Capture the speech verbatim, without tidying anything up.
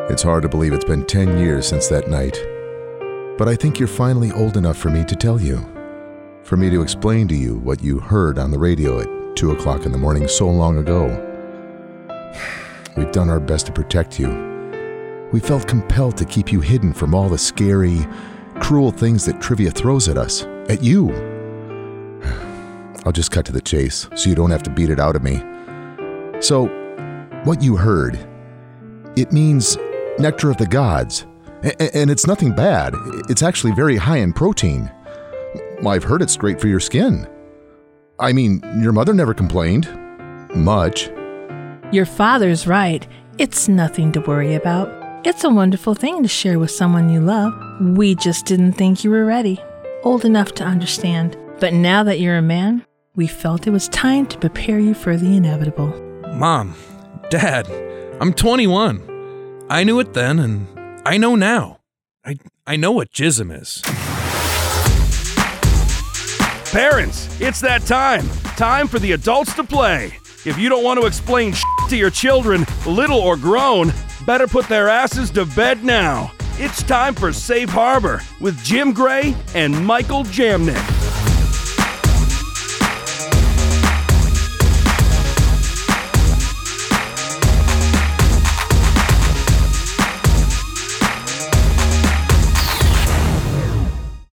It's hard to believe it's been ten years since that night. But I think you're finally old enough for me to tell you. For me to explain to you what you heard on the radio at two o'clock in the morning so long ago. We've done our best to protect you. We felt compelled to keep you hidden from all the scary, cruel things that trivia throws at us, at you. I'll just cut to the chase so you don't have to beat it out of me. So, what you heard, it means nectar of the gods. A- and it's nothing bad. It's actually very high in protein. I've heard it's great for your skin. I mean, your mother never complained. Much. Your father's right. It's nothing to worry about. It's a wonderful thing to share with someone you love. We just didn't think you were ready, old enough to understand. But now that you're a man, we felt it was time to prepare you for the inevitable. Mom, Dad, I'm twenty-one. I knew it then, and I know now. I I know what jism is. Parents, it's that time. Time for the adults to play. If you don't want to explain shit to your children, little or grown, better put their asses to bed now. It's time for Safe Harbor with Jim Gray and Michael Jamnick.